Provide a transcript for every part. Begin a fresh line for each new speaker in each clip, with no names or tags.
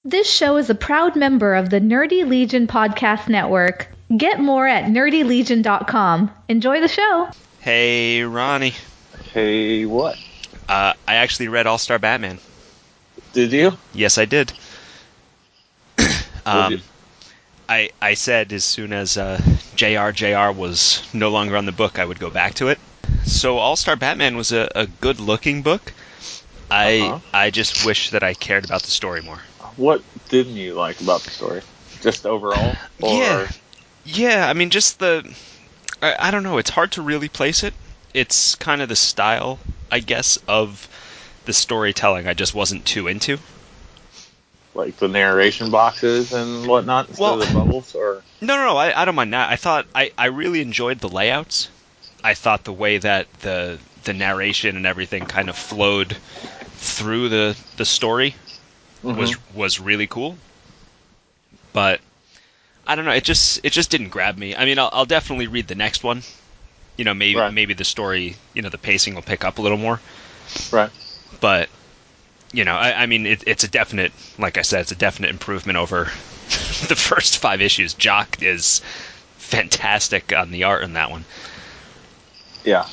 This show is a proud member of the Nerdy Legion Podcast Network. Get more at nerdylegion.com. Enjoy the show.
Hey, Ronnie.
Hey, what?
I actually read All-Star Batman.
Did you?
Yes, I did.
Would you?
I said as soon as JR was no longer on the book, I would go back to it. So All-Star Batman was a good-looking book. I just wish that I cared about the story more.
What didn't you like about the story? Just overall? Or...
Yeah, I mean, just I don't know, it's hard to really place it. It's kind of the style, I guess, of the storytelling I just wasn't too into.
Like the narration boxes and whatnot instead of the bubbles? Or
No, I don't mind that. I thought I really enjoyed the layouts. I thought the way that the narration and everything kind of flowed through the story was really cool. But I don't know, it just didn't grab me. I mean, I'll definitely read the next one. You know, maybe the story, you know, the pacing will pick up a little more.
Right.
But you know, I mean, it's a definite, like I said, it's a definite improvement over the first 5 issues. Jock is fantastic on the art in that one.
Yeah,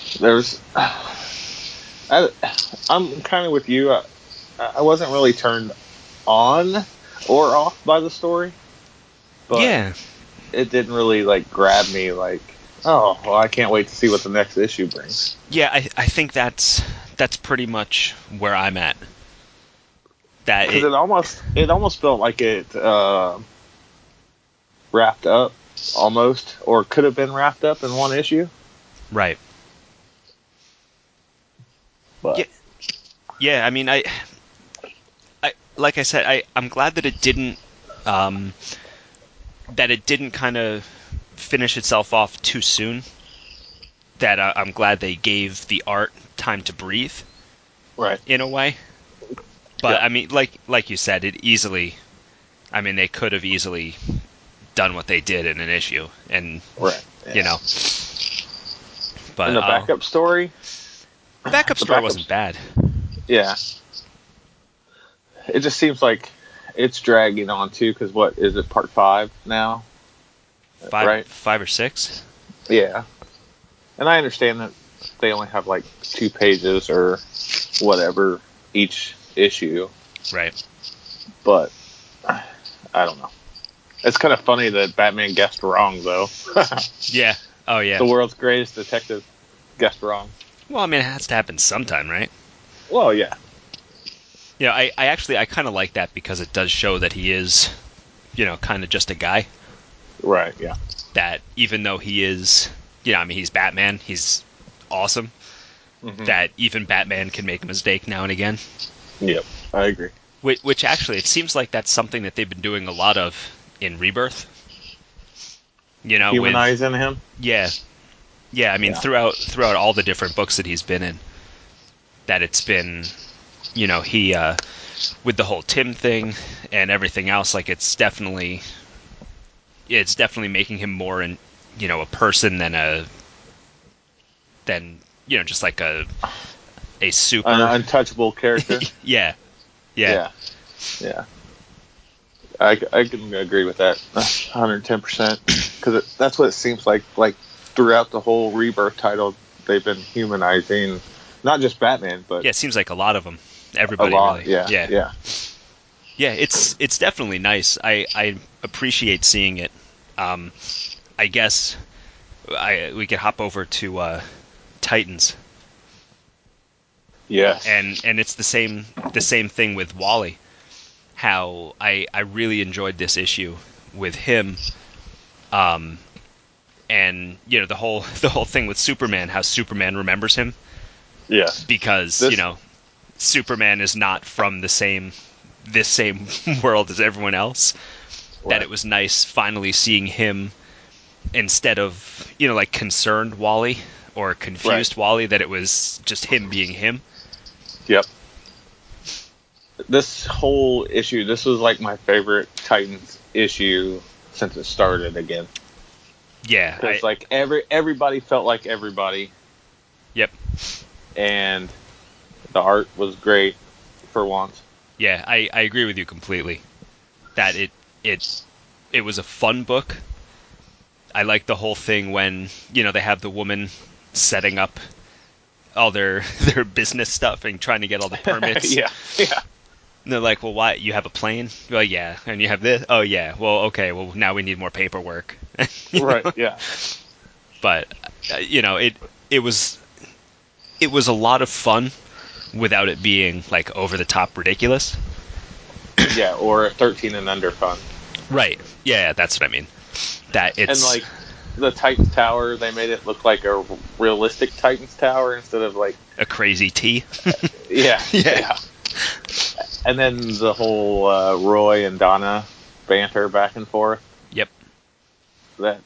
I'm kind of with you. I wasn't really turned on or off by the story, but
Yeah,
it didn't really like grab me. Like, oh, well, I can't wait to see what the next issue brings.
yeah, I think that's pretty much where I'm at. That
Because it almost felt like it wrapped up almost, or could have been wrapped up in one issue.
Right.
But
yeah. I mean, I like I said, I'm glad that it didn't kind of finish itself off too soon. That I'm glad they gave the art time to breathe.
Right.
In a way. But
yeah.
I mean, like you said, they could have easily done what they did in an issue, and
right. Yeah.
You know. But
and the backup story.
The backup story wasn't bad.
Yeah. It just seems like it's dragging on too. Because what is it? Part 5 now.
5,
right?
5 or 6.
Yeah. And I understand that they only have like 2 pages or whatever each issue.
Right.
But I don't know. It's kind of funny that Batman guessed wrong, though.
Yeah. Oh, yeah.
The world's greatest detective guessed wrong.
Well, I mean, it has to happen sometime, right?
Well, yeah.
Yeah, I kind of like that because it does show that he is, you know, kind of just a guy.
Right, yeah.
That even though he is, you know, I mean, he's Batman, he's awesome.
Mm-hmm.
That even Batman can make a mistake now and again.
Yep, I agree.
Which actually, it seems like that's something that they've been doing a lot of in Rebirth. You know,
humanizing him.
Yeah, I mean, throughout all the different books that he's been in, that it's been, you know, he with the whole Tim thing and everything else, like it's definitely making him more in, you know, a person than you know, just like a super
an untouchable character.
Yeah.
I can agree with that 110%, because that's what it seems like throughout the whole Rebirth title, they've been humanizing not just Batman, but
it seems like a lot of them, everybody,
a lot.
really.
Yeah.
It's definitely nice. I appreciate seeing it. I guess we could hop over to Titans.
Yes.
And it's the same thing with Wally. How I really enjoyed this issue with him, and you know, the whole thing with Superman, how Superman remembers him.
Yes.
Because you know, Superman is not from this same world as everyone else. Right. That it was nice finally seeing him instead of, you know, like concerned Wally or confused Wally, that it was just him being him.
Yep. This whole issue, this was like my favorite Titans issue since it started again.
Yeah.
Because like everybody felt like everybody.
Yep.
And the art was great for once.
Yeah, I agree with you completely. that it was a fun book. I like the whole thing when, they have the woman setting up all their business stuff and trying to get all the permits.
Yeah.
And they're like, well, why? You have a plane? Well, yeah. And you have this? Oh, yeah. Well, okay. Well, now we need more paperwork.
Right, yeah.
But, it was a lot of fun without it being, like, over-the-top ridiculous.
Yeah, or 13 and under fun.
Right. Yeah, that's what I mean. That it's...
And, like, the Titans Tower, they made it look like a realistic Titans Tower instead of, like...
a crazy T.
Yeah.
Yeah.
And then the whole Roy and Donna banter back and forth.
Yep.
That,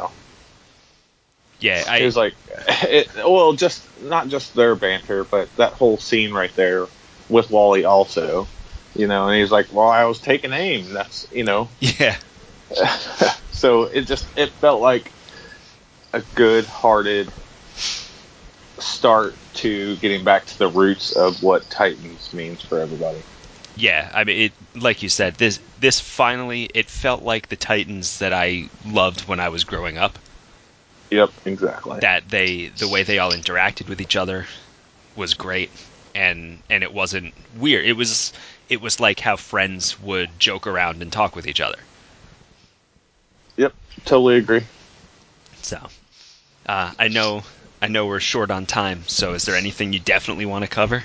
Yeah,
it was like... just not just their banter, but that whole scene right there with Wally also. And he's like, well, I was taking aim. That's,
Yeah.
So it felt like a good-hearted start to getting back to the roots of what Titans means for everybody.
Yeah, I mean, like you said, this finally, it felt like the Titans that I loved when I was growing up.
Yep, exactly.
That the way they all interacted with each other was great, and it wasn't weird. It was like how friends would joke around and talk with each other.
Yep, totally agree.
So, I know we're short on time. So, is there anything you definitely want to cover?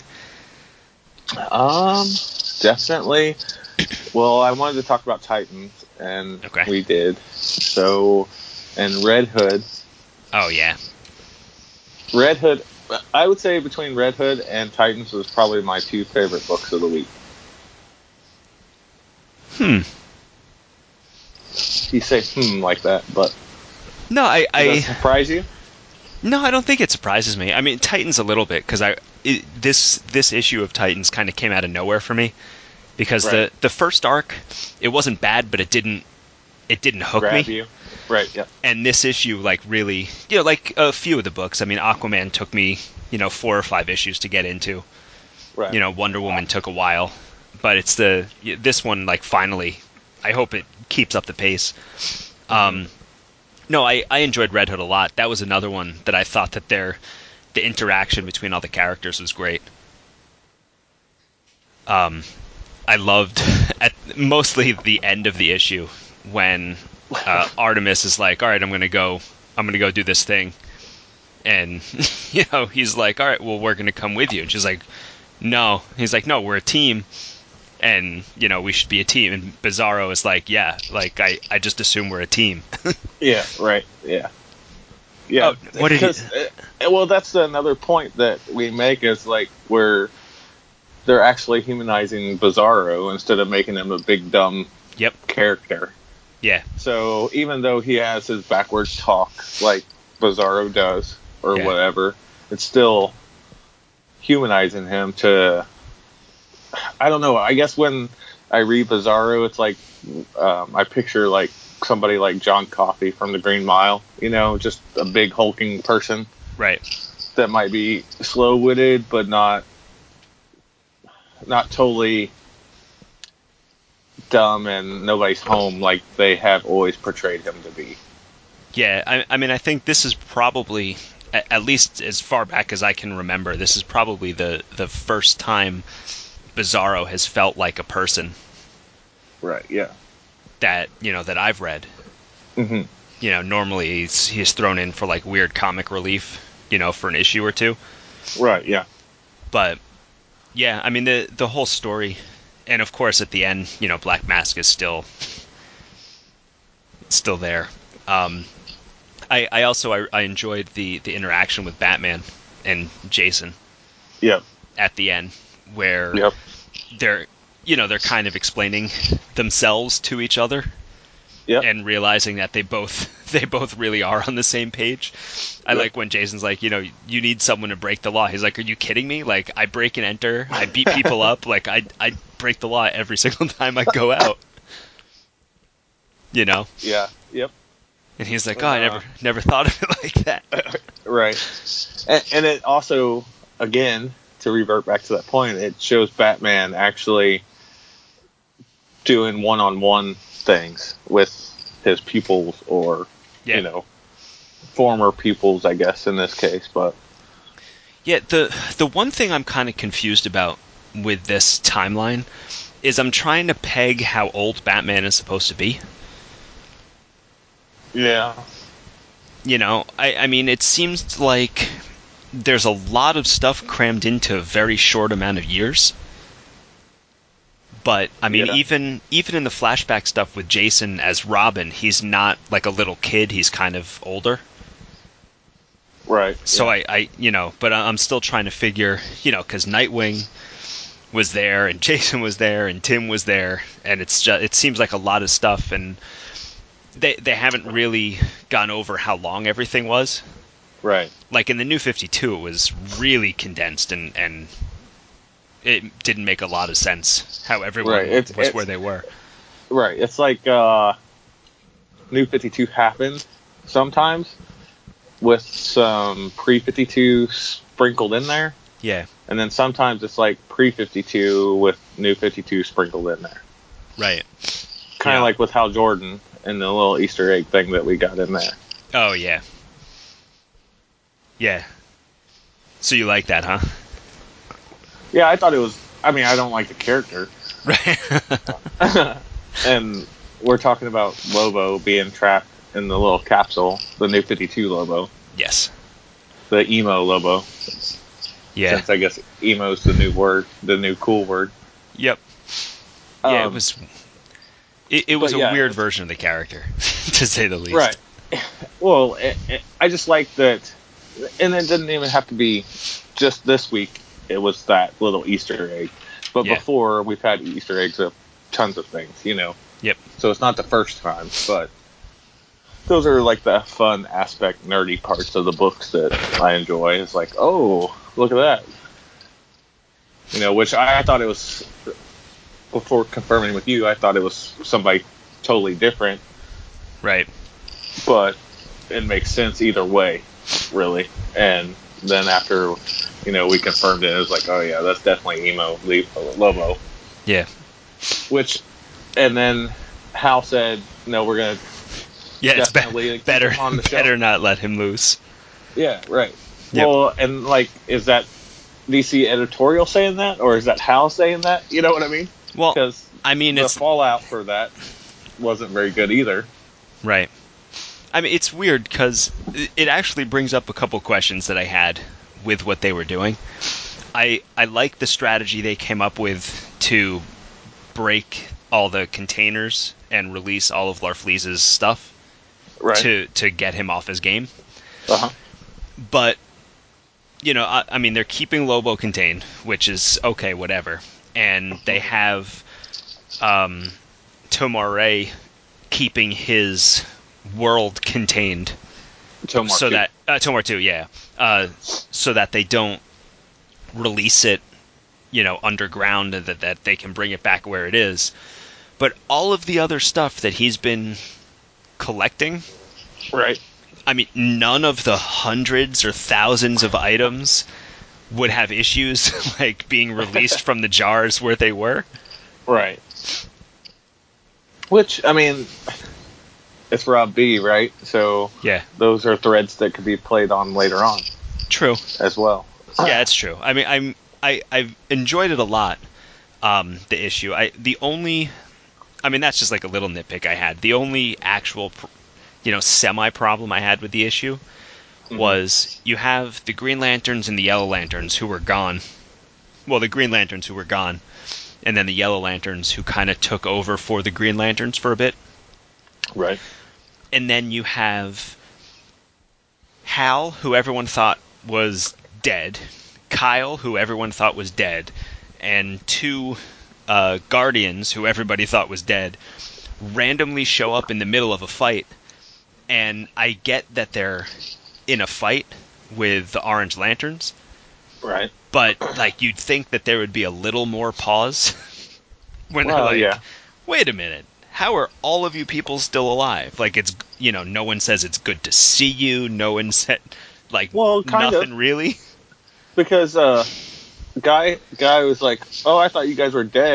Definitely. Well, I wanted to talk about Titans, and we did. So, and Red Hood.
Oh yeah.
Red Hood. I would say between Red Hood and Titans was probably my two favorite books of the week. You say like that, but
no,
does that surprise you?
No, I don't think it surprises me. I mean, Titans a little bit because this issue of Titans kind of came out of nowhere for me because the first arc, it wasn't bad, but it didn't hook
Grab
me.
You. Right. Yep.
And this issue, like, really, like a few of the books. I mean, Aquaman took me 4 or 5 issues to get into.
Right.
Wonder Woman took a while, but it's this one, like, finally. I hope it keeps up the pace. No, I enjoyed Red Hood a lot. That was another one that I thought that the interaction between all the characters was great. I loved mostly the end of the issue when Artemis is like, "All right, I'm gonna go do this thing," and he's like, "All right, well, we're gonna come with you," and she's like, "No," he's like, "No, we're a team." And, we should be a team. And Bizarro is like, yeah, like, I just assume we're a team.
Yeah, right, yeah. Yeah,
what did
well, that's another point that we make is, like, where they're actually humanizing Bizarro instead of making him a big, dumb character.
Yeah.
So, even though he has his backwards talk, like Bizarro does, or whatever, it's still humanizing him to... I don't know. I guess when I read Bizarro, it's like I picture like somebody like John Coffey from The Green Mile. Just a big hulking person,
right?
That might be slow-witted, but not totally dumb and nobody's home like they have always portrayed him to be.
Yeah, I mean, I think this is probably, at least as far back as I can remember, this is probably the first time Bizarro has felt like a person.
Right, yeah.
That I've read. Mm-hmm. Normally he's thrown in for like weird comic relief, for an issue or two.
Right, yeah.
But yeah, I mean the whole story, and of course at the end, Black Mask is still there. I also enjoyed the interaction with Batman and Jason.
Yep.
At the end, where they're kind of explaining themselves to each other, and realizing that they both really are on the same page. I like when Jason's like, you need someone to break the law. He's like, are you kidding me? Like, I break and enter, I beat people up, like I break the law every single time I go out.
Yeah. Yep.
And he's like, oh, I never thought of it like that.
Right. And it also, again, to revert back to that point, it shows Batman actually doing one-on-one things with his pupils or, former pupils, I guess, in this case. But
yeah, the one thing I'm kind of confused about with this timeline is I'm trying to peg how old Batman is supposed to be.
Yeah.
I mean, it seems like there's a lot of stuff crammed into a very short amount of years. But, I mean, even in the flashback stuff with Jason as Robin, he's not like a little kid, he's kind of older.
Right.
So but I'm still trying to figure, because Nightwing was there, and Jason was there, and Tim was there, and it seems like a lot of stuff, and they haven't really gone over how long everything was.
Right.
Like in the New 52, it was really condensed, and it didn't make a lot of sense how everyone was where they were.
Right. It's like New 52 happened sometimes with some pre-52 sprinkled in there.
Yeah.
And then sometimes it's like pre-52 with New 52 sprinkled in there.
Right.
Kind of like with Hal Jordan and the little Easter egg thing that we got in there.
Oh, yeah. Yeah. So you like that, huh?
Yeah, I thought it was... I mean, I don't like the character.
Right.
And we're talking about Lobo being trapped in the little capsule, the New 52 Lobo.
Yes.
The emo Lobo.
Yeah.
Since I guess emo's the new word, the new cool word.
Yep. Yeah, it was... It was a weird version of the character, to say the least.
Right. Well, I just like that, and it didn't even have to be just this week. It was that little Easter egg. But before, we've had Easter eggs of tons of things,
Yep.
So it's not the first time, but those are like the fun aspect, nerdy parts of the books that I enjoy. It's like, oh, look at that. Which I thought it was... Before confirming with you, I thought it was somebody totally different.
Right.
But it makes sense either way, really. And then after, we confirmed it was like, oh yeah, that's definitely emo Lobo.
Yeah.
And then Hal said, no, we're going to
it's better not let him loose.
Yeah, right.
Yep.
Well, and is that DC editorial saying that, or is that Hal saying that? You know what I mean?
Well,
because
I mean,
the fallout for that wasn't very good either.
Right. I mean, it's weird because it actually brings up a couple questions that I had with what they were doing. I like the strategy they came up with to break all the containers and release all of Larfleeze's stuff to get him off his game.
Uh-huh.
But, I mean, they're keeping Lobo contained, which is okay, whatever. And they have Tomar-Re keeping his world contained. Tomar 2, yeah. So that they don't release it, underground, and that they can bring it back where it is. But all of the other stuff that he's been collecting...
Right.
I mean, none of the hundreds or thousands of items would have issues like being released from the jars where they were.
Right. Which, I mean, it's Rob B, right? So those are threads that could be played on later on.
True.
As well.
Yeah, it's true. I mean, I've enjoyed it a lot. The issue. That's just like a little nitpick I had. The only actual, semi problem I had with the issue was you have the Green Lanterns and the Yellow Lanterns who were gone. Well, the Green Lanterns who were gone, and then the Yellow Lanterns who kind of took over for the Green Lanterns for a bit.
Right.
And then you have Hal, who everyone thought was dead, Kyle, who everyone thought was dead, and two Guardians, who everybody thought was dead, randomly show up in the middle of a fight. And I get that they're in a fight with the Orange Lanterns.
Right.
But, you'd think that there would be a little more pause when they're wait a minute, how are all of you people still alive? It's, no one says it's good to see you, no one said, nothing really.
Because, Guy was like, oh, I thought you guys were dead.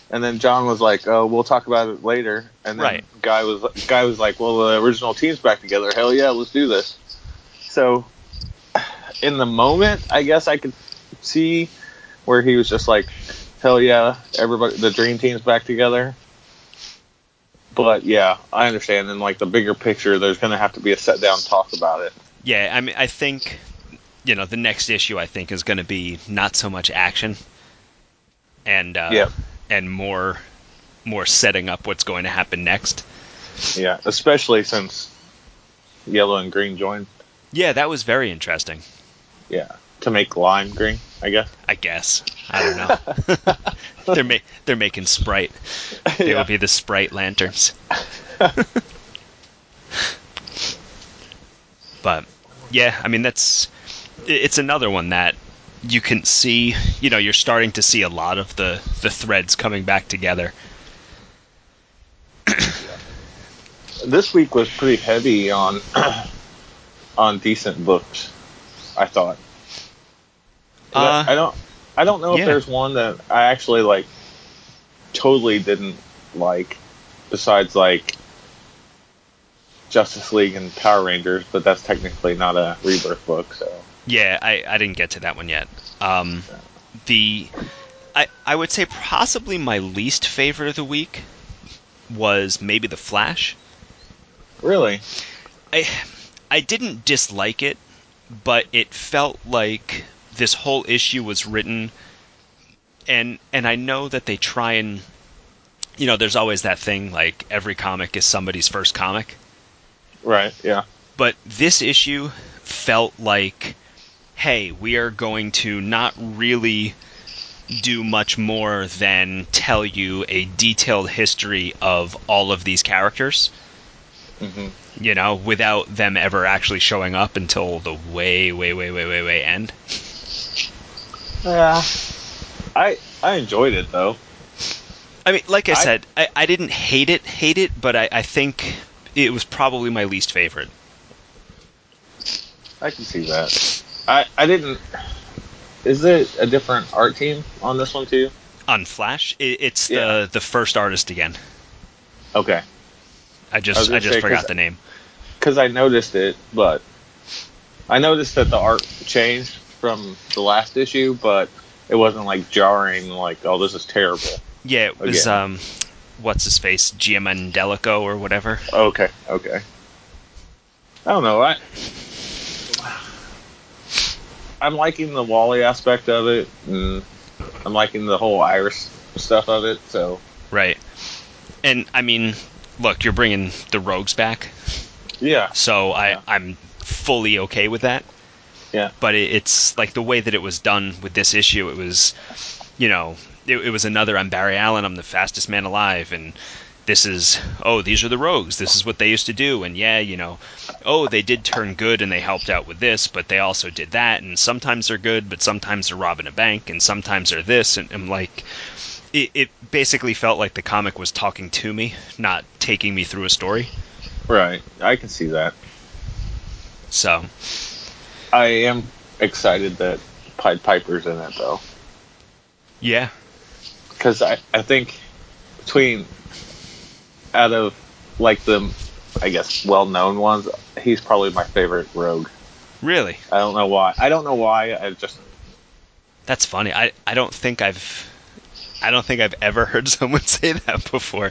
And then John was like, "Oh, we'll talk about it later." And then
Right.
guy was like, "Well, the original team's back together. Hell yeah, let's do this." So, in the moment, I guess I could see where he was just like, "Hell yeah, everybody, the dream team's back together." But yeah, I understand. In like the bigger picture, there's going to have to be a sit down talk about it.
Yeah, I mean, I think, the next issue I think is going to be not so much action, and
Yep.
and more setting up what's going to happen next.
Yeah, especially since yellow and green joined.
Yeah, that was very interesting.
Yeah, to make lime green, I guess.
I guess. I don't know. They're making Sprite. They
Yeah.
will be the Sprite lanterns. But yeah, I mean it's another one that you can see. You're starting to see a lot of the threads coming back together.
This week was pretty heavy on on decent books, I thought. I don't know
yeah.
if there's one that I actually like totally didn't like, besides like Justice League and Power Rangers, but that's technically not a Rebirth book, so.
Yeah, I didn't get to that one yet. I would say possibly my least favorite of the week was maybe The Flash.
Really?
I didn't dislike it, but it felt like this whole issue was written, and I know that they try and, there's always that thing, like every comic is somebody's first comic.
Right, yeah.
But this issue felt like, hey, we are going to not really do much more than tell you a detailed history of all of these characters.
Mm-hmm.
Without them ever actually showing up until the way end.
Yeah. I enjoyed it, though.
I mean, like I said, I didn't hate it, but I think it was probably my least favorite.
I can see that. I didn't... Is it a different art team on this one, too?
On Flash, it's
Yeah.
the first artist again.
Okay.
I just forgot the name.
Because I noticed it, but I noticed that the art changed from the last issue, but it wasn't like jarring, like, oh, this is terrible.
Yeah, it was
Again.
What's his face, Giamandelico or whatever.
Okay. I don't know. I'm liking the Wally aspect of it, and I'm liking the whole Iris stuff of it. So
Right, and I mean, look, you're bringing the Rogues back.
yeah.
So I'm fully okay with that.
Yeah.
But it's like the way that it was done with this issue. It was, it was another, I'm Barry Allen, I'm the fastest man alive, and these are the Rogues, this is what they used to do, and they did turn good and they helped out with this, but they also did that, and sometimes they're good, but sometimes they're robbing a bank, and sometimes they're this, and I'm like, it basically felt like the comic was talking to me, not taking me through a story.
Right. I can see that.
So
I am excited that Pied Piper's in it, though.
yeah.
Because I think out of, like, the, I guess, well-known ones, he's probably my favorite Rogue.
Really?
I don't know why. I just...
That's funny. I don't think I've ever heard someone say that before.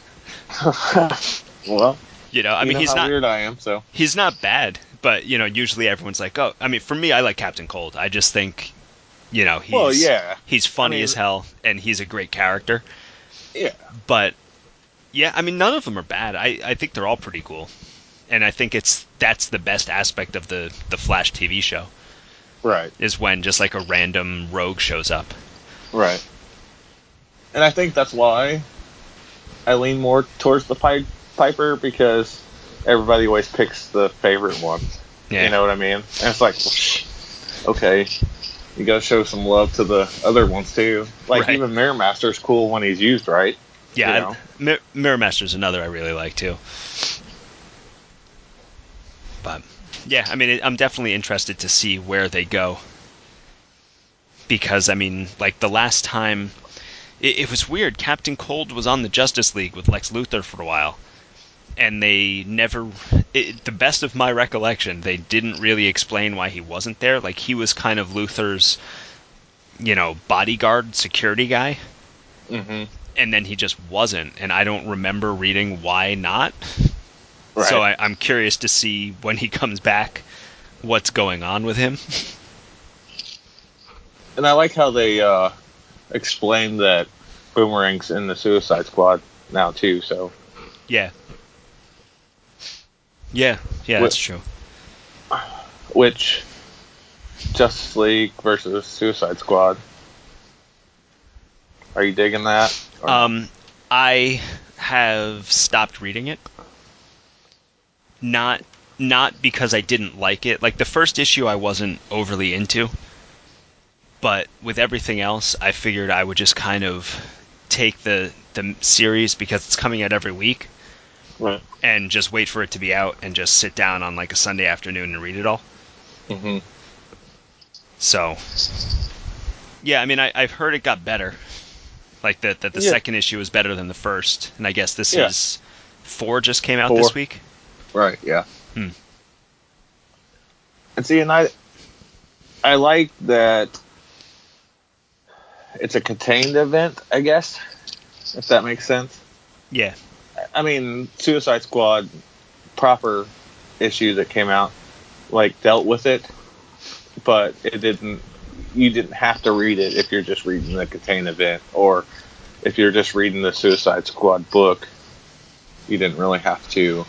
Well,
I mean,
he's how weird I am, so...
He's not bad, but usually everyone's like, oh, I mean, for me, I like Captain Cold. I just think, he's
Well, yeah.
he's funny as hell, and he's a great character.
Yeah.
But yeah, I mean, none of them are bad. I think they're all pretty cool, and I think that's the best aspect of the Flash TV show.
Right.
Is when just like a random rogue shows up.
Right. And I think that's why I lean more towards the Piper, because everybody always picks the favorite ones.
Yeah.
You know what I mean? And it's like, okay, you gotta show some love to the other ones too. Like,
right.
even Mirror Master's cool when he's used right.
Yeah, Mirror Master's another I really like too. But yeah, I mean, I'm definitely interested to see where they go. Because, I mean, like the last time, it was weird. Captain Cold was on the Justice League with Lex Luthor for a while, and they never, the best of my recollection, they didn't really explain why he wasn't there. Like, he was kind of Luthor's, bodyguard, security guy.
Mm-hmm.
And then he just wasn't, and I don't remember reading why not.
Right.
So I'm curious to see when he comes back, what's going on with him.
And I like how they explained that Boomerang's in the Suicide Squad now too. So
Yeah, that's true.
Which Justice League versus Suicide Squad? Are you digging that?
I have stopped reading it. Not because I didn't like it. Like, the first issue I wasn't overly into, but with everything else, I figured I would just kind of take the series, because it's coming out every week,
Right.
and just wait for it to be out and just sit down on like a Sunday afternoon and read it all.
Mm-hmm.
So, yeah, I mean, I've heard it got better. Like, that the second issue is better than the first, and I guess this is 4 just came out this week.
Right, yeah. And see, and I like that it's a contained event, I guess, if that makes sense.
Yeah.
I mean, Suicide Squad proper issue that came out, like, dealt with it, but it didn't. You didn't have to read it if you're just reading the contained event, or if you're just reading the Suicide Squad book, you didn't really have to,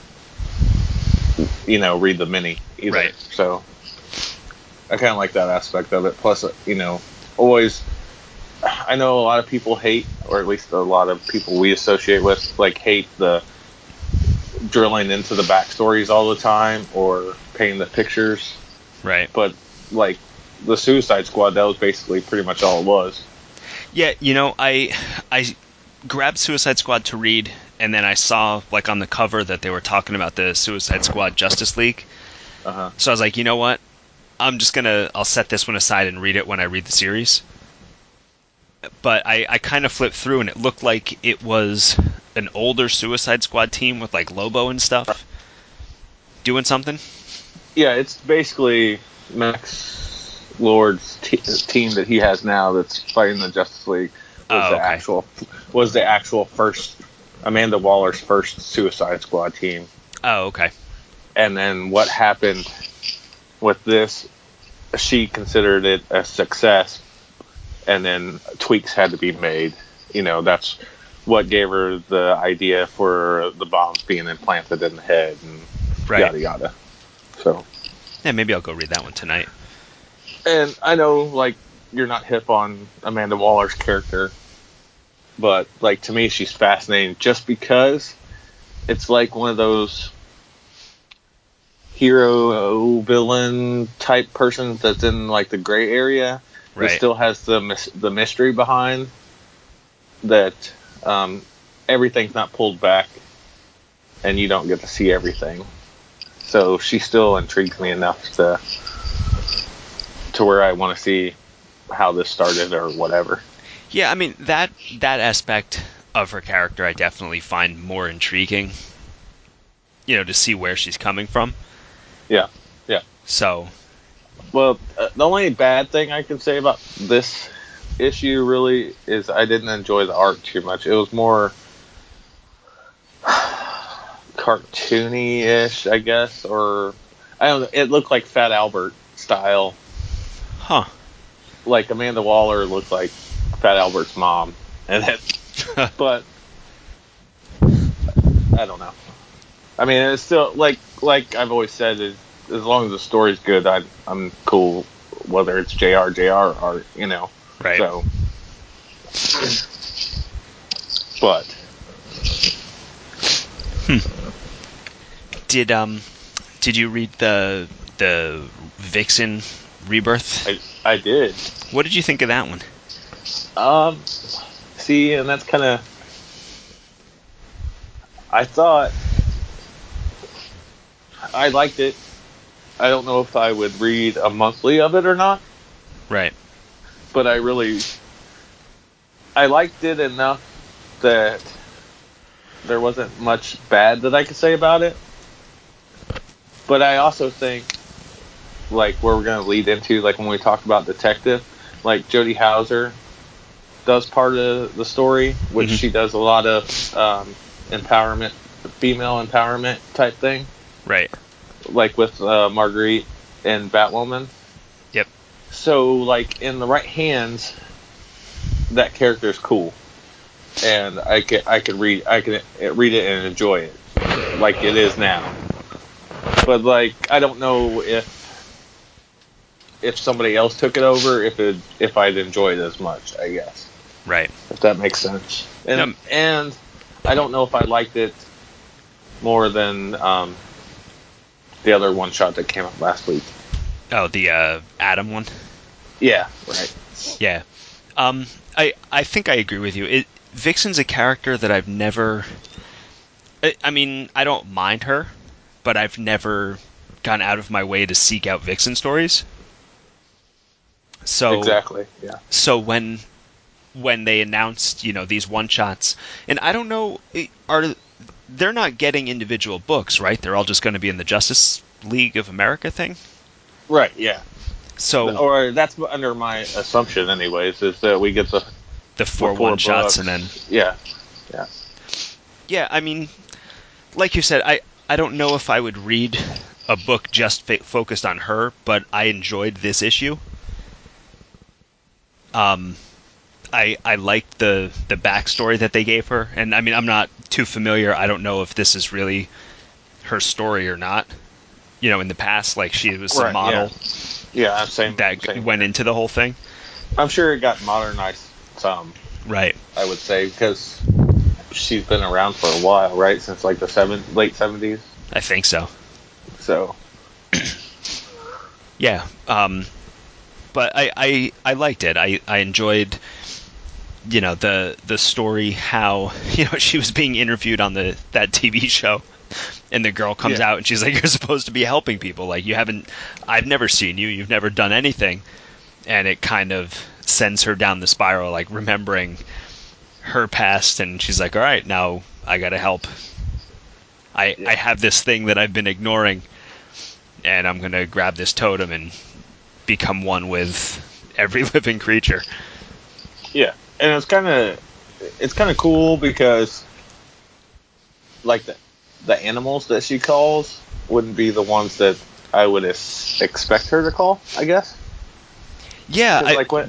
read the mini either.
Right.
So I kind of like that aspect of it. Plus, always, I know a lot of people hate, or at least a lot of people we associate with, like, hate the drilling into the backstories all the time or painting the pictures.
Right.
But, like, the Suicide Squad, that was basically pretty much all it was.
Yeah, I grabbed Suicide Squad to read, and then I saw, like, on the cover that they were talking about the Suicide Squad Justice League.
Uh-huh.
So I was like, you know what? I'll set this one aside and read it when I read the series. But I kind of flipped through, and it looked like it was an older Suicide Squad team with, like, Lobo and stuff doing something.
Yeah, it's basically Max Lord's team that he has now that's fighting the Justice League was the actual first Amanda Waller's first Suicide Squad team.
Oh, okay.
And then what happened with this, she considered it a success, and then tweaks had to be made. That's what gave her the idea for the bombs being implanted in the head and yada yada. So
yeah, maybe I'll go read that one tonight.
And I know, like, you're not hip on Amanda Waller's character, but, like, to me, she's fascinating just because it's like one of those hero villain type persons that's in, like, the gray area.
Right.
That still has the mystery behind that. Everything's not pulled back, and you don't get to see everything. So she still intrigues me enough to where I want to see how this started or whatever.
Yeah, I mean, that aspect of her character I definitely find more intriguing, to see where she's coming from.
Yeah.
So,
well, the only bad thing I can say about this issue really is I didn't enjoy the art too much. It was more cartoony-ish, I guess, or I don't know. It looked like Fat Albert style.
Huh.
Like Amanda Waller looked like Fat Albert's mom, and but I don't know. I mean, it's still like I've always said, is as long as the story's good, I'm cool whether it's JR art,
Right.
So, but
did you read the Vixen Rebirth?
I did.
What did you think of that one?
See, and that's kind of, I thought I liked it. I don't know if I would read a monthly of it or not.
Right.
But I really I liked it enough that there wasn't much bad that I could say about it. But I also think, like, where we're going to lead into, like, when we talk about Detective, like, Jodie Hauser does part of the story, which she does a lot of empowerment, female empowerment type thing.
Right.
Like with Marguerite and Batwoman.
Yep.
So, like, in the right hands, that character is cool. And I could read it and enjoy it like it is now. But, like, I don't know if somebody else took it over, if I'd enjoy it as much, I guess.
Right.
If that makes sense. And I don't know if I liked it more than the other one shot that came up last week.
Oh, the Adam one?
Yeah, right.
Yeah. I think I agree with you. Vixen's a character that I've never... I mean, I don't mind her, but I've never gone out of my way to seek out Vixen stories. So
exactly, yeah.
So when they announced, these one-shots, and I don't know, they're not getting individual books, right? They're all just going to be in the Justice League of America thing?
Right, yeah.
So,
or that's under my assumption, anyways, is that we get the
four one-shots and then...
Yeah.
Yeah, I mean, like you said, I don't know if I would read a book just focused on her, but I enjoyed this issue. I liked the backstory that they gave her, and I mean, I'm not too familiar. I don't know if this is really her story or not. In the past, like, she was a model that went into the whole thing.
I'm sure it got modernized some.
Right.
I would say, because she's been around for a while, right? Since, like, the late 70s?
I think so.
So.
Yeah. But I liked it. I enjoyed, the story, how, she was being interviewed on that TV show, and the girl comes out and she's like, you're supposed to be helping people. Like, I've never seen you. You've never done anything. And it kind of sends her down the spiral, like, remembering her past, and she's like, all right, now I gotta help. I have this thing that I've been ignoring, and I'm gonna grab this totem and become one with every living creature.
Yeah, and it's kind of cool because, like, the animals that she calls wouldn't be the ones that I would expect her to call, I guess.
Yeah,
when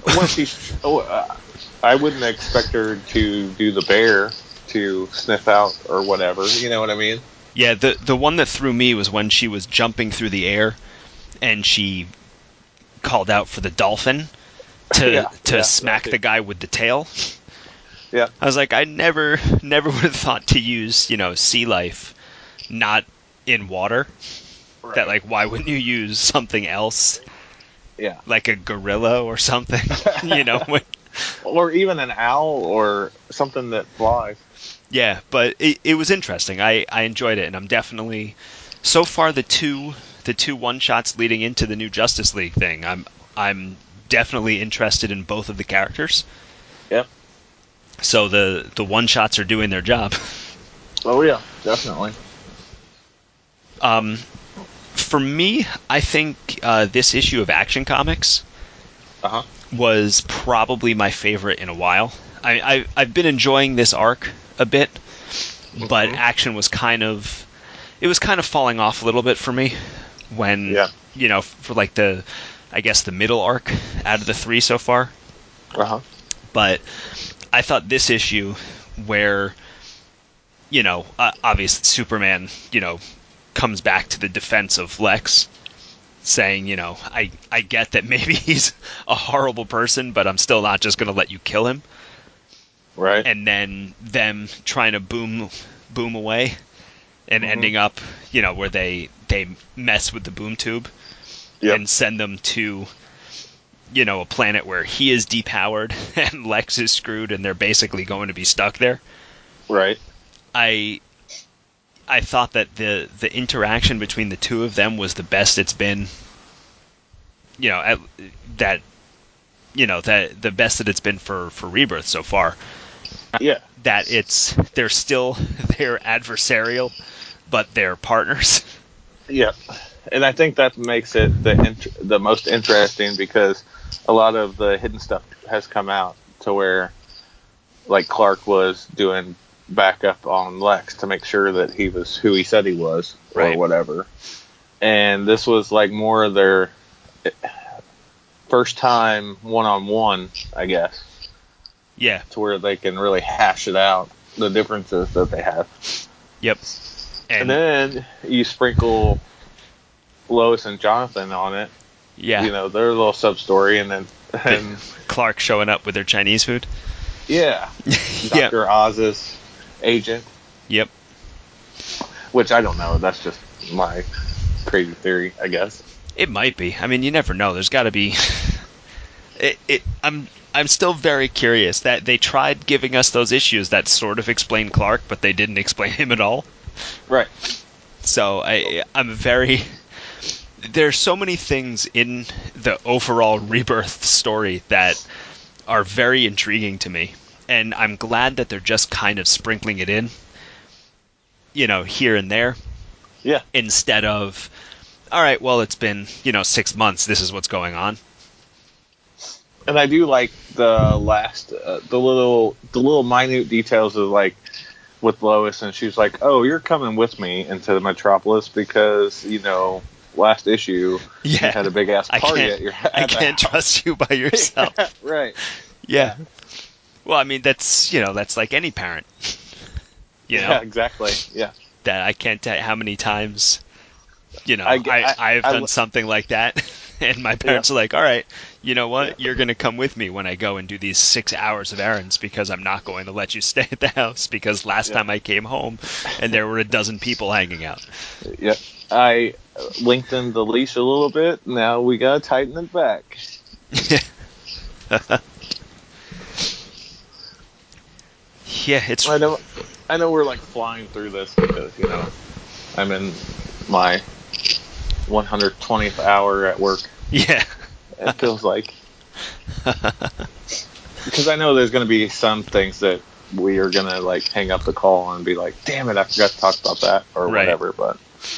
I wouldn't expect her to do the bear to sniff out or whatever. You know what I mean?
Yeah, the one that threw me was when she was jumping through the air, and she called out for the dolphin to smack the guy with the tail.
Yeah,
I was like, I never would have thought to use, sea life, not in water. Right. That, like, why wouldn't you use something else?
Yeah,
like a gorilla or something,
or even an owl or something that flies.
Yeah, but it was interesting. I enjoyed it, and I'm definitely, so far, the two one shots leading into the new Justice League thing, I'm definitely interested in both of the characters.
Yep.
So the one shots are doing their job.
Oh yeah, definitely.
For me, I think this issue of Action Comics was probably my favorite in a while. I've been enjoying this arc a bit, but Action was kind of falling off a little bit for me when for, like, the middle arc out of the three so far. But I thought this issue, where obviously Superman comes back to the defense of Lex, saying, I get that maybe he's a horrible person, but I'm still not just going to let you kill him.
Right.
And then them trying to boom away and ending up, where they mess with the boom tube and send them to, a planet where he is depowered and Lex is screwed, and they're basically going to be stuck there.
Right.
I thought that the interaction between the two of them was the best it's been, that the best that it's been for Rebirth so far.
Yeah.
That they're adversarial, but they're partners.
Yeah. And I think that makes it the most interesting, because a lot of the hidden stuff has come out to where, like, Clark was doing backup on Lex to make sure that he was who he said he was, or whatever. And this was like more of their first time one-on-one, I guess.
Yeah.
To where they can really hash it out, the differences that they have.
Yep.
And then you sprinkle Lois and Jonathan on it.
Yeah.
Their little sub-story, and then
Clark showing up with their Chinese food.
Yeah. Dr. Oz's agent.
Yep.
Which I don't know. That's just my crazy theory, I guess.
It might be. I mean, you never know. There's got to be. I'm still very curious that they tried giving us those issues that sort of explain Clark, but they didn't explain him at all.
Right.
So I'm very. There's so many things in the overall Rebirth story that are very intriguing to me, and I'm glad that they're just kind of sprinkling it in, here and there.
Yeah.
Instead of, all right, well, it's been 6 months. This is what's going on.
And I do like the last, the little minute details of, like, with Lois, and she's like, "Oh, you're coming with me into the Metropolis because last issue you had a big ass party at your house.
I can't trust you by yourself."
Right.
Yeah. Well, I mean, that's that's like any parent.
Yeah, exactly. Yeah.
That I can't tell you how many times I've done something like that, and my parents are like, "All right, you know what? You're going to come with me when I go and do these 6 hours of errands, because I'm not going to let you stay at the house, because last time I came home and there were a dozen people hanging out."
Yeah. I lengthened the leash a little bit. Now we got to tighten it back.
Yeah, it's.
I know we're like flying through this because I'm in my 120th hour at work.
Yeah,
it feels like, because I know there's going to be some things that we are going to like hang up the call and be like, "Damn it, I forgot to talk about that," or whatever. But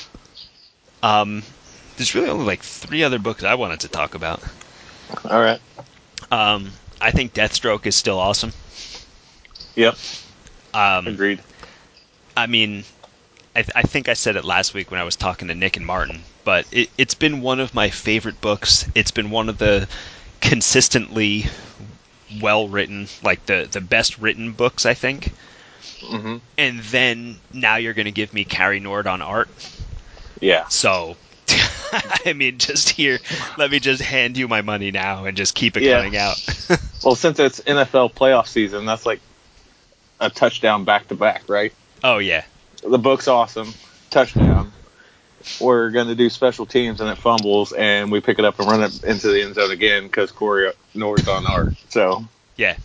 there's really only like 3 other books I wanted to talk about.
All right.
I think Deathstroke is still awesome.
Yep. Agreed.
I mean, I think I said it last week when I was talking to Nick and Martin, but it's been one of my favorite books. It's been one of the consistently well-written, like the best-written books, I think.
Mm-hmm.
And then now you're going to give me Carrie Nord on art.
Yeah.
So, I mean, just here, let me just hand you my money now and just keep it coming out.
Well, since it's NFL playoff season, that's like a touchdown back-to-back, right?
Oh, yeah.
The book's awesome. Touchdown. We're going to do special teams, and it fumbles, and we pick it up and run it into the end zone again because Corey Nord's on art. So
yeah.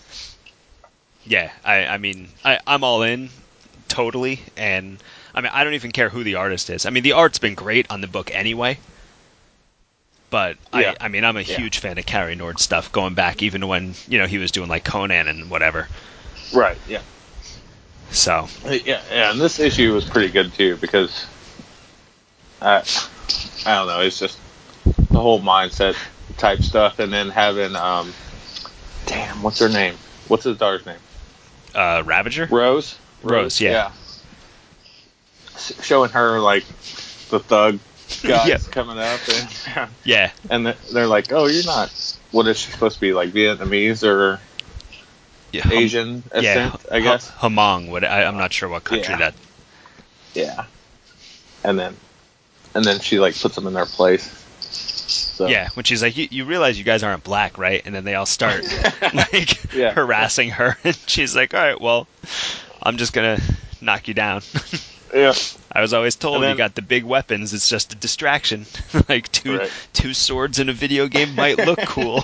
I mean, I'm all in totally, and I mean, I don't even care who the artist is. I mean, the art's been great on the book anyway, but I mean, I'm a huge fan of Carrie Nord stuff going back even when he was doing like Conan and whatever.
Right. Yeah.
So
yeah, and this issue was pretty good too because I don't know, it's just the whole mindset type stuff, and then having damn, what's her name? What's his daughter's name?
Ravager?
Rose, yeah. Showing her like the thug guys coming up, and and they're like, "Oh, you're not. What is she supposed to be, like Vietnamese or Asian ascent? I guess
Hmong. I'm not sure what country that.
Yeah, and then she like puts them in their place. So.
Yeah, when she's like, you realize you guys aren't black, right? And then they all start like harassing her, and she's like, "All right, well, I'm just gonna knock you down."
Yeah.
I was always told you got the big weapons. It's just a distraction. Like two swords in a video game might look cool.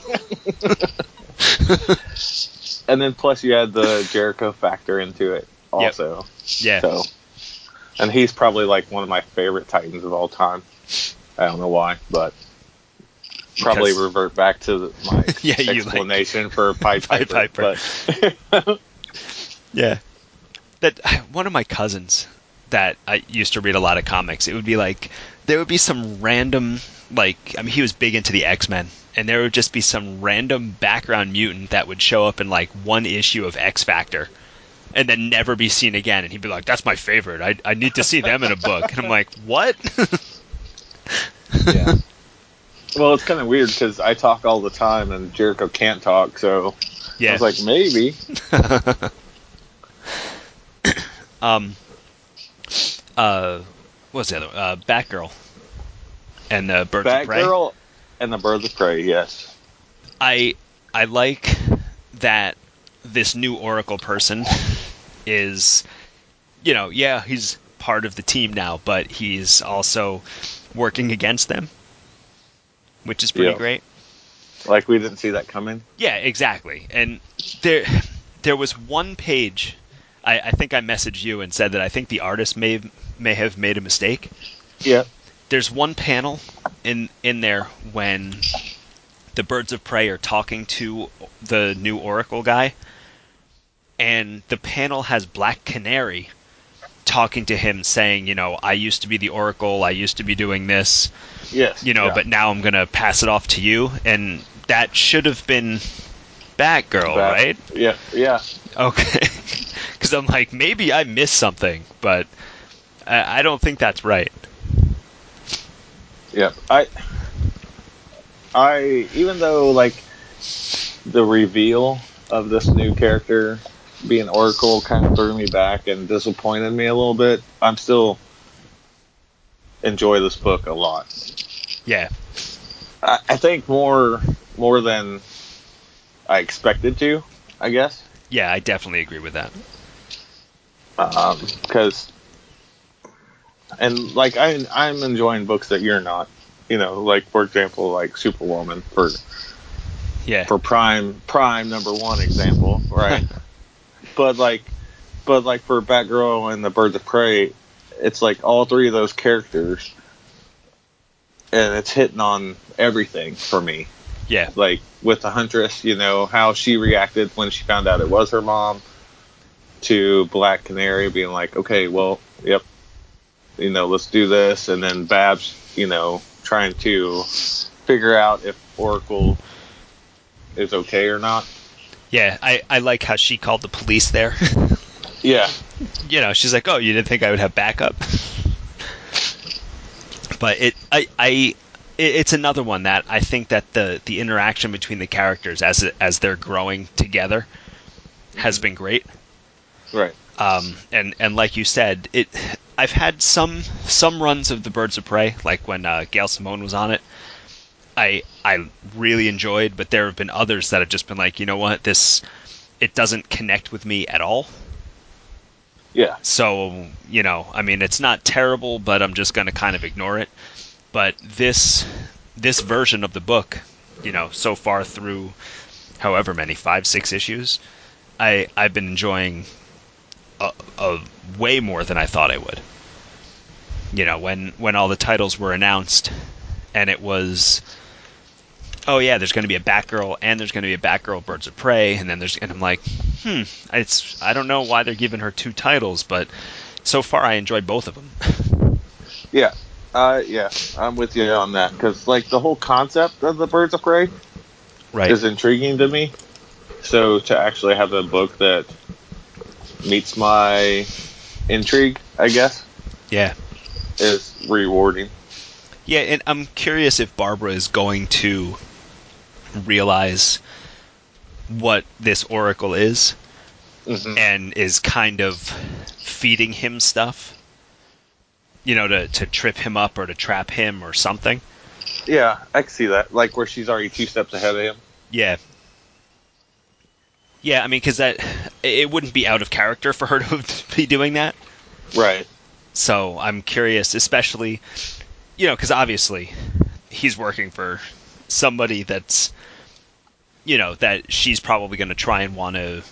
And then plus you add the Jericho factor into it also.
Yep. Yeah.
So, and he's probably like one of my favorite Titans of all time. I don't know why, but probably revert back to my
Yeah,
explanation for Pied Piper. But
yeah. That one of my cousins that I used to read a lot of comics, it would be like there would be some random, like, I mean, he was big into the X-Men, and there would just be some random background mutant that would show up in like one issue of X Factor and then never be seen again, and he'd be like, that's my favorite, I need to see them in a book. And I'm like, what?
Yeah. Well, it's kind of weird because I talk all the time and Jericho can't talk, so
Yeah.
I was like, maybe.
What was the other? Batgirl and the Birds of Prey.
Batgirl and the Birds of Prey, yes.
I like that this new Oracle person is, yeah, he's part of the team now, but he's also working against them, which is pretty great.
Like we didn't see that coming.
Yeah, exactly. And there was one page. I think I messaged you and said that I think the artist may have made a mistake.
Yeah.
There's one panel in there when the Birds of Prey are talking to the new Oracle guy, and the panel has Black Canary talking to him saying, I used to be the Oracle, I used to be doing this,
yes,
but now I'm going to pass it off to you, and that should have been Batgirl, right?
Yeah, yeah.
Okay. Because I'm like, maybe I missed something, but I don't think that's right.
Yeah, I even though like the reveal of this new character being Oracle kind of threw me back and disappointed me a little bit, I'm still enjoy this book a lot.
Yeah,
I think more than I expected to, I guess.
Yeah, I definitely agree with that.
Because and like I'm enjoying books that you're not, like for example, like Superwoman for prime number one example, right? but like for Batgirl and the Birds of Prey, it's like all three of those characters, and it's hitting on everything for me.
Yeah,
like with the Huntress, how she reacted when she found out it was her mom, to Black Canary being like, okay, well, yep, let's do this, and then Babs, trying to figure out if Oracle is okay or not.
Yeah, I like how she called the police there.
Yeah.
She's like, oh, you didn't think I would have backup? But it's another one that I think that the interaction between the characters as they're growing together has been great.
Right.
And like you said, I've had some runs of the Birds of Prey, like when Gail Simone was on it. I really enjoyed, but there have been others that have just been like, you know what, it doesn't connect with me at all.
Yeah.
So, it's not terrible, but I'm just going to kind of ignore it. But this version of the book, so far through however many, 5-6 issues, I've been enjoying a way more than I thought I would. When all the titles were announced, and it was, oh yeah, there's going to be a Batgirl, and there's going to be a Batgirl Birds of Prey, and I'm like, I don't know why they're giving her 2 titles, but so far I enjoyed both of them.
Yeah. Yeah, I'm with you on that, because like the whole concept of the Birds of Prey is intriguing to me. So to actually have a book that meets my intrigue, I guess, is rewarding.
Yeah, and I'm curious if Barbara is going to realize what this Oracle is, and is kind of feeding him stuff, to trip him up or to trap him or something.
Yeah, I can see that. Like where she's already 2 steps ahead of him.
Yeah. Yeah, I mean, because it wouldn't be out of character for her to be doing that.
Right.
So I'm curious, especially, because obviously he's working for somebody that's, that she's probably going to try and want to,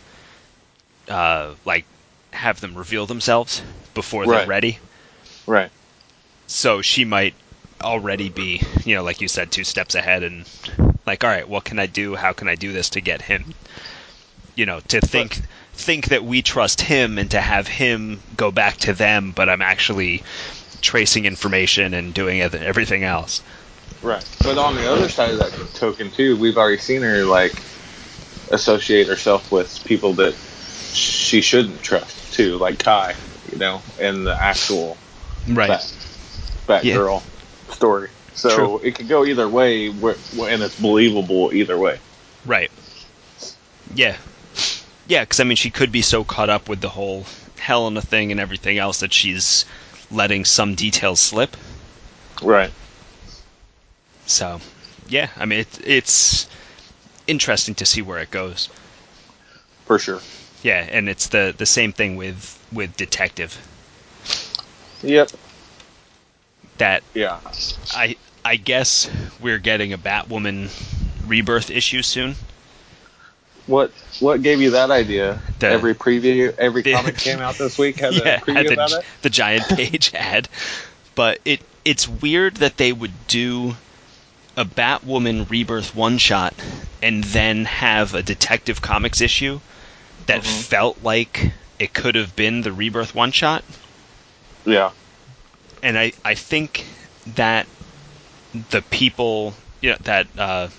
have them reveal themselves before they're ready.
Right.
So she might already be, like you said, 2 steps ahead and like, all right, what can I do? How can I do this to get him? To think that we trust him and to have him go back to them, but I'm actually tracing information and doing everything else.
Right. But on the other side of that token, too, we've already seen her, like, associate herself with people that she shouldn't trust, too, like Kai, in the actual Batgirl story. So
True.
It could go either way, and it's believable either way.
Right. Yeah. Yeah, because, I mean, she could be so caught up with the whole Helena thing and everything else that she's letting some details slip.
Right.
So, yeah, I mean, it's interesting to see where it goes.
For sure.
Yeah, and it's the same thing with Detective.
Yep.
That,
yeah.
I guess we're getting a Batwoman Rebirth issue soon.
What gave you that idea? Every comic came out this week had a preview about it?
The giant page ad. But it's weird that they would do a Batwoman Rebirth one-shot and then have a Detective Comics issue that felt like it could have been the Rebirth one-shot.
Yeah.
And I think that the people, that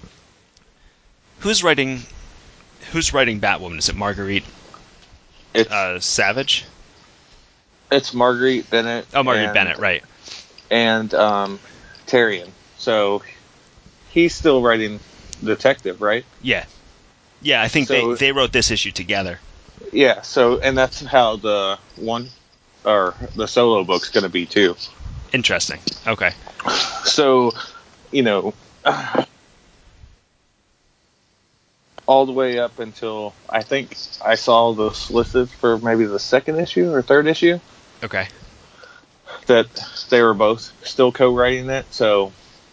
who's writing Batwoman? Is it Marguerite Savage?
It's Marguerite Bennett.
Oh, Marguerite Bennett, right.
And Tyrion. So he's still writing Detective, right?
Yeah. Yeah, I think they wrote this issue together.
Yeah, so, and that's how the solo book's going to be, too.
Interesting. Okay.
So, all the way up until, I think I saw the solicits for maybe the second issue or third issue.
Okay.
That they were both still co-writing it, so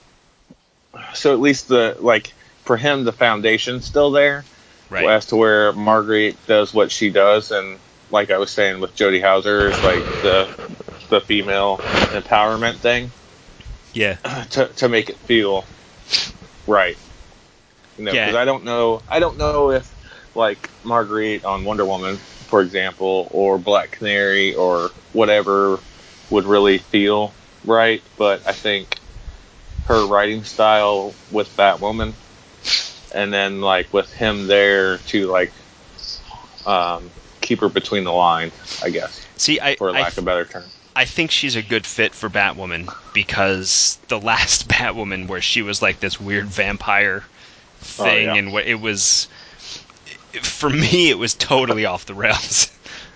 at least for him, the foundation's still there.
Right.
As to where Marguerite does what she does, and like I was saying with Jodie Hauser, is like the female empowerment thing.
Yeah.
To make it feel right. Because I don't know if like Marguerite on Wonder Woman, for example, or Black Canary or whatever would really feel right, but I think her writing style with Batwoman, and then like with him there to like keep her between the lines, I guess.
See,
for lack of a better term.
I think she's a good fit for Batwoman because the last Batwoman, where she was like this weird vampire thing, and it was, for me, it was totally off the rails.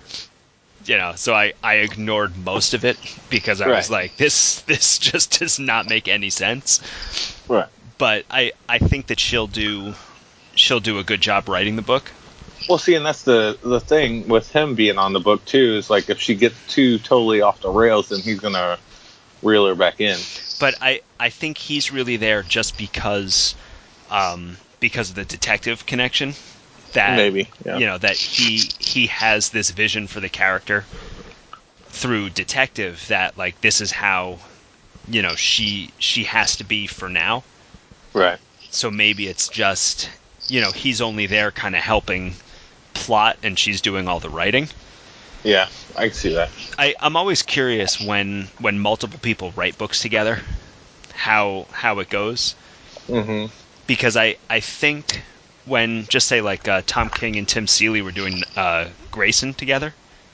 So I ignored most of it because I was like, this just does not make any sense.
Right.
But I think that she'll do a good job writing the book.
Well, see, and that's the thing with him being on the book too, is like if she gets too totally off the rails, then he's gonna reel her back in.
But I think he's really there just because of the detective connection. That
maybe, yeah.
That he has this vision for the character through Detective, that like this is how she has to be for now.
Right.
So maybe it's just he's only there kind of helping plot, and she's doing all the writing.
Yeah, I can see that.
I'm always curious when multiple people write books together, how it goes.
Mm-hmm.
Because I think when, just say like Tom King and Tim Seeley were doing Grayson together,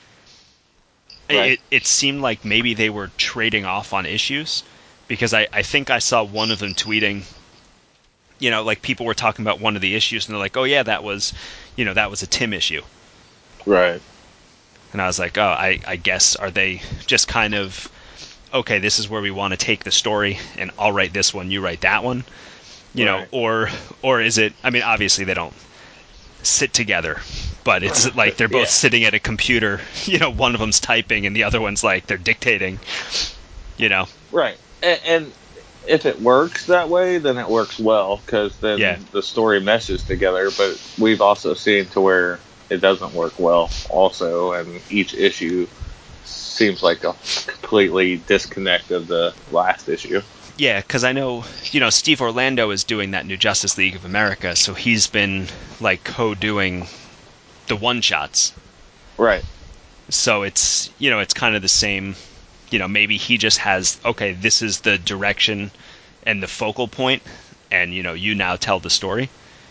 it seemed like maybe they were trading off on issues, because I think I saw one of them tweeting, like people were talking about one of the issues, and they're like, oh yeah, that was a Tim issue.
Right.
And I was like, oh, I guess, are they just kind of, okay, this is where we want to take the story, and I'll write this one, you write that one, or is it, I mean, obviously they don't sit together, but it's like they're both sitting at a computer, one of them's typing and the other one's like, they're dictating,
Right. And if it works that way, then it works well, because then the story meshes together, but we've also seen to where it doesn't work well also, and each issue seems like a completely disconnect of the last issue.
Yeah, because I know, Steve Orlando is doing that new Justice League of America, so he's been, like, co-doing the one-shots.
Right.
So it's, it's kind of the same, maybe he just has, okay, this is the direction and the focal point, and, you now tell the story.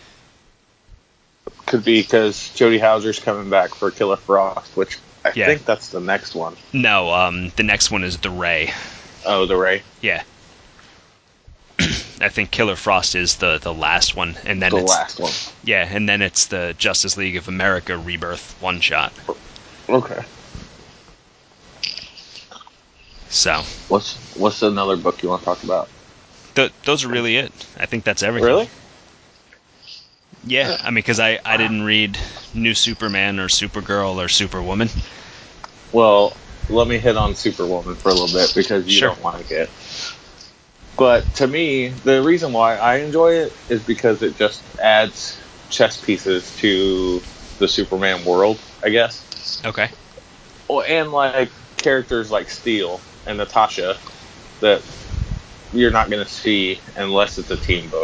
Could be because Jodie Houser's coming back for Killer Frost, which I think that's the next one.
No, the next one is The Ray.
Oh, The Ray?
Yeah. I think Killer Frost is the last one, and then
the last one.
Yeah, and then it's the Justice League of America Rebirth one-shot.
Okay.
So.
What's another book you want to talk about?
Those are really it. I think that's everything.
Really?
Yeah, I mean, because I didn't read New Superman or Supergirl or Superwoman.
Well, let me hit on Superwoman for a little bit because you don't like it. But to me, the reason why I enjoy it is because it just adds chess pieces to the Superman world, I guess.
Okay.
Well, and like characters like Steel and Natasha that you're not going to see unless it's a team book.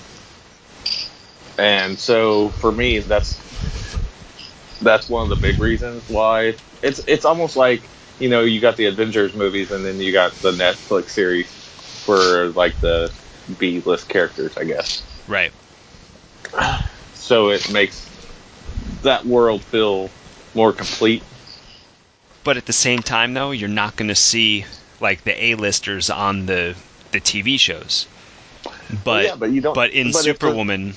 And so for me, that's one of the big reasons why it's almost like, you got the Avengers movies and then you got the Netflix series for like the B-list characters, I guess.
Right.
So it makes that world feel more complete.
But at the same time, though, you're not going to see like the A-listers on the TV shows. But
you don't.
But in Superwoman,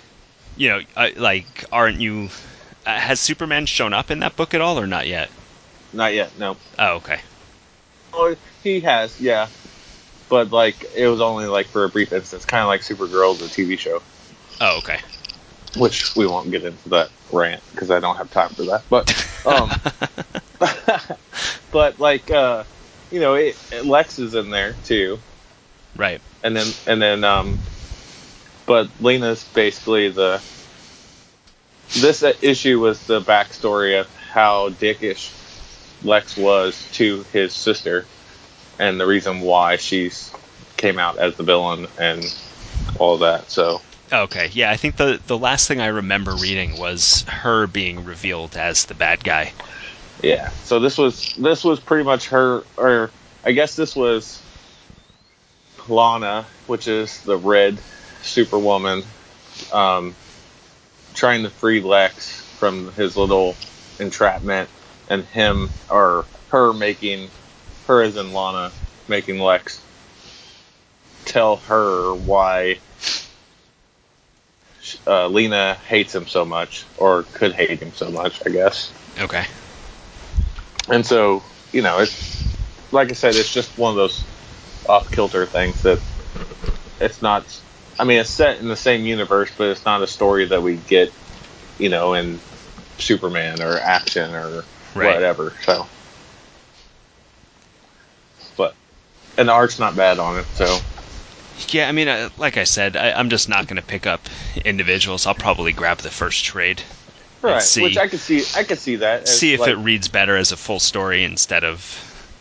aren't you? Has Superman shown up in that book at all, or not yet?
Not yet. No.
Oh, okay.
Oh, he has, yeah. But like, it was only like for a brief instance, kind of like Supergirl, the TV show.
Oh, okay.
Which we won't get into that rant because I don't have time for that. But, but like, Lex is in there too.
Right.
And then, but Lena's basically this issue was the backstory of how dickish Lex was to his sister, and the reason why she's came out as the villain and all that. So.
Okay, yeah, I think the last thing I remember reading was her being revealed as the bad guy.
Yeah, so this was pretty much her, or I guess this was Lana, which is the red Superwoman, trying to free Lex from his little entrapment, and her as in Lana, making Lex tell her why Lena hates him so much, or could hate him so much, I guess.
Okay.
And so, it's like I said, it's just one of those off-kilter things that it's not. I mean, it's set in the same universe, but it's not a story that we get, in Superman or Action or whatever. So, and the art's not bad on it. So,
yeah, I mean, like I said, I'm just not going to pick up individuals. I'll probably grab the first trade.
Right,
see,
which I could see that.
See if it reads better as a full story instead of,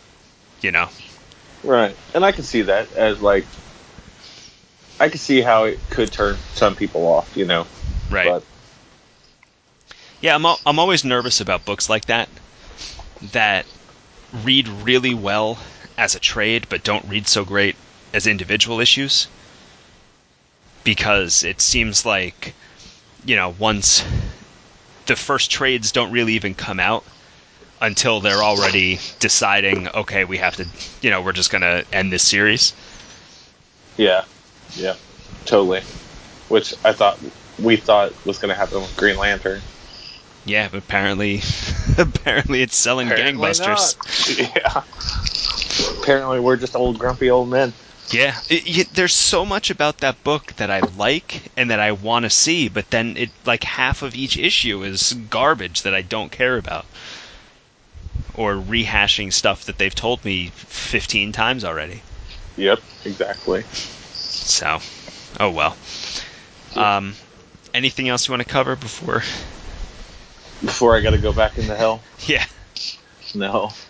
Right, and I can see that as like, I can see how it could turn some people off,
Right.
But,
yeah, I'm always nervous about books like that read really well as a trade, but don't read so great as individual issues. Because it seems like, once the first trades don't really even come out until they're already deciding, okay, we have to, we're just going to end this series.
Yeah, totally. Which we thought was going to happen with Green Lantern.
Yeah, but apparently it's selling gangbusters.
Not. Yeah. Apparently we're just old grumpy old men.
Yeah, there's so much about that book that I like and that I want to see, but then half of each issue is garbage that I don't care about. Or rehashing stuff that they've told me 15 times already.
Yep, exactly.
So, oh well. Yep. Anything else you want to cover before
I got to go back into hell?
Yeah.
No.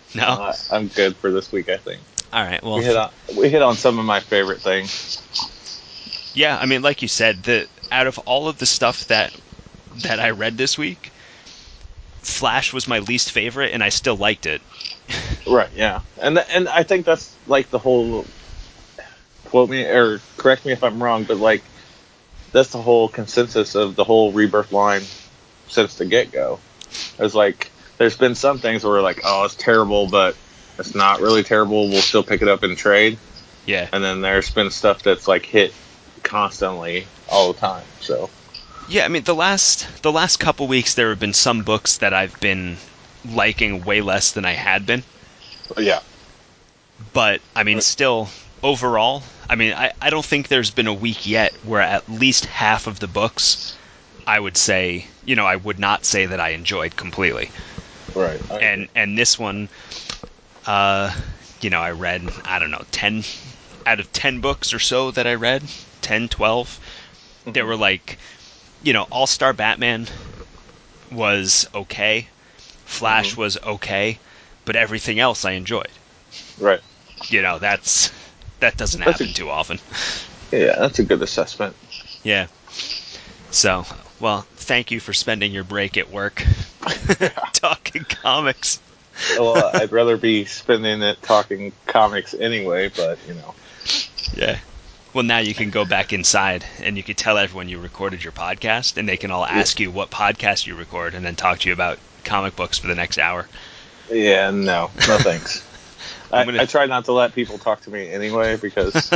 No?
I'm good for this week, I think.
All right, well...
We hit on some of my favorite things.
Yeah, I mean, like you said, out of all of the stuff that I read this week, Flash was my least favorite, and I still liked it.
Right, yeah. And I think that's, like, the whole... Quote me, or correct me if I'm wrong, but, like, that's the whole consensus of the whole Rebirth line since the get-go. It's like, there's been some things where we're like, oh, it's terrible, but it's not really terrible. We'll still pick it up and trade.
Yeah.
And then there's been stuff that's, like, hit constantly all the time, so...
Yeah, I mean, the last couple weeks, there have been some books that I've been liking way less than I had been.
Yeah.
But, I mean, still, overall, I mean, I don't think there's been a week yet where at least half of the books, I would say, I would not say that I enjoyed completely.
Right.
And this one, I read, I don't know, 10 out of 10 books or so that I read, 10, 12, there were like, All-Star Batman was okay, Flash was okay, but everything else I enjoyed.
Right.
That doesn't happen too often.
Yeah, that's a good assessment.
Yeah. So, well, thank you for spending your break at work talking comics.
Well, I'd rather be spending it talking comics anyway, but,
Yeah. Well, now you can go back inside and you can tell everyone you recorded your podcast, and they can all ask you what podcast you record and then talk to you about comic books for the next hour.
Yeah, no thanks. I try not to let people talk to me anyway, because...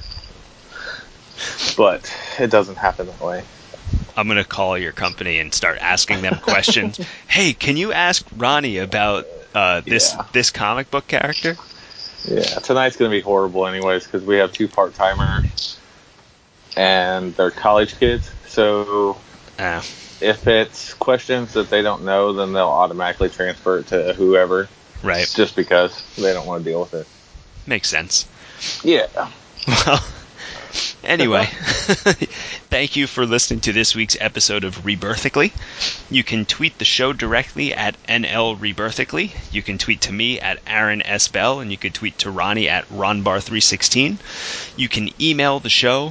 but it doesn't happen that way.
I'm going to call your company and start asking them questions. Hey, can you ask Ronnie about this comic book character?
Yeah, tonight's going to be horrible anyways, because we have 2 part-timers, and they're college kids, so if it's questions that they don't know, then they'll automatically transfer it to whoever.
Right.
Just because they don't want to deal with it.
Makes sense.
Yeah.
Well, anyway, thank you for listening to this week's episode of Rebirthically. You can tweet the show directly at NLRebirthically. You can tweet to me at Aaron S. Bell, and you can tweet to Ronnie at RonBar316. You can email the show,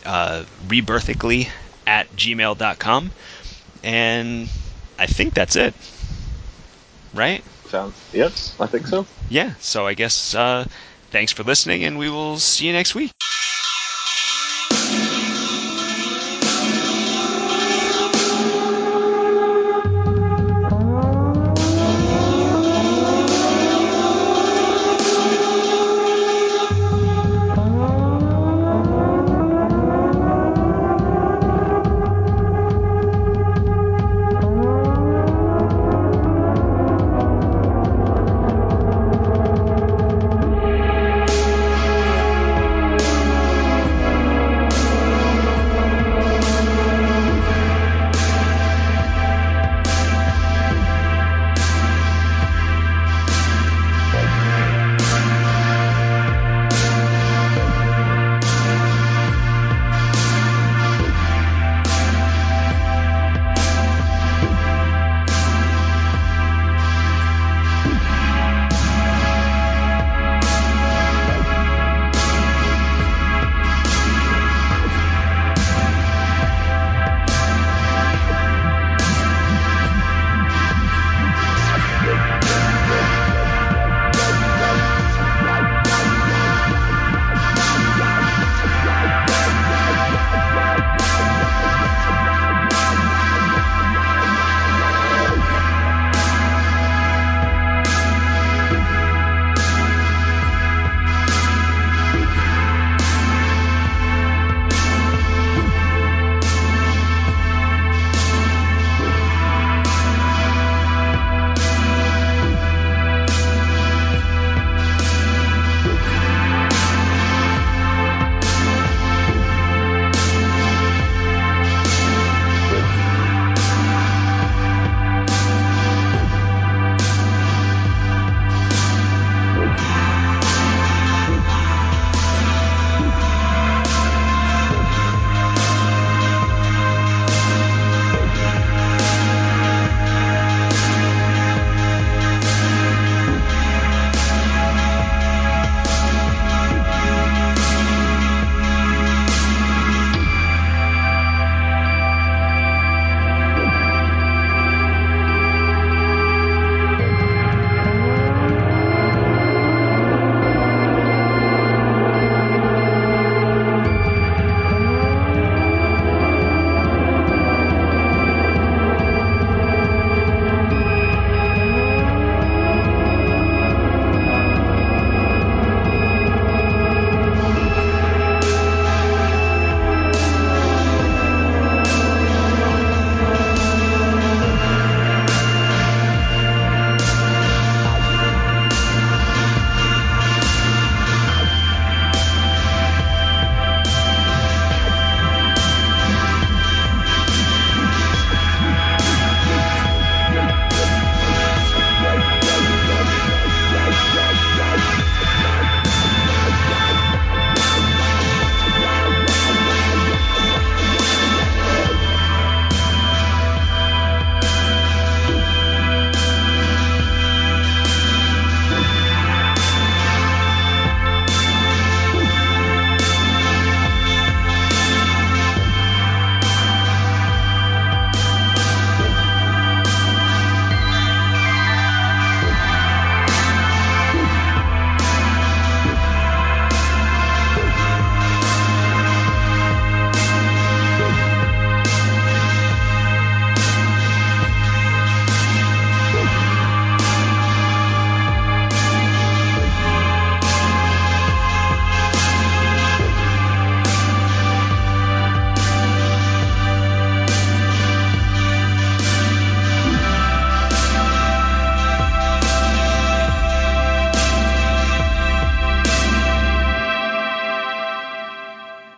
rebirthically@gmail.com. And I think that's it. Right?
Yep, I think so.
Yeah, so I guess thanks for listening, and we will see you next week.